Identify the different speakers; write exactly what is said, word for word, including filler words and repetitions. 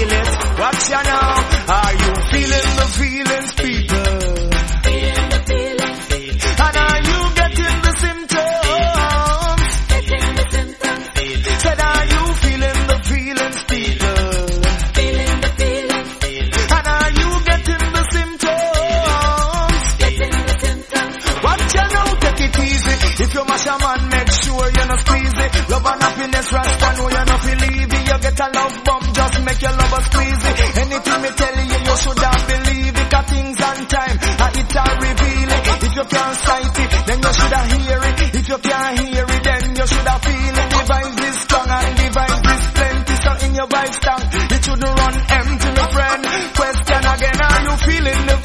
Speaker 1: feel it. Watch ya now. Are you feeling the feelings, people?
Speaker 2: Feeling the feelings.
Speaker 1: And are you getting the symptoms?
Speaker 2: Getting the symptoms.
Speaker 1: Said, are you feeling the feelings, people?
Speaker 2: Feeling the feelings.
Speaker 1: And are you getting the symptoms?
Speaker 2: Getting the symptoms.
Speaker 1: Watch ya now, take it easy. If you mash a man, make sure you're not squeezy. Love and happiness, rasta, know you're not feel easy. You get a love bomb, just make your lover squeezy. Anything me tell you, you should have believe it. Got things on time, and it all reveal it. If you can't sight it, then you should have hear it. If you can't hear it, then you should have feel it. The vibes is strong and the vibes is plenty. So in your vibes tank, it shouldn't run empty, my friend. Question again, are you feeling the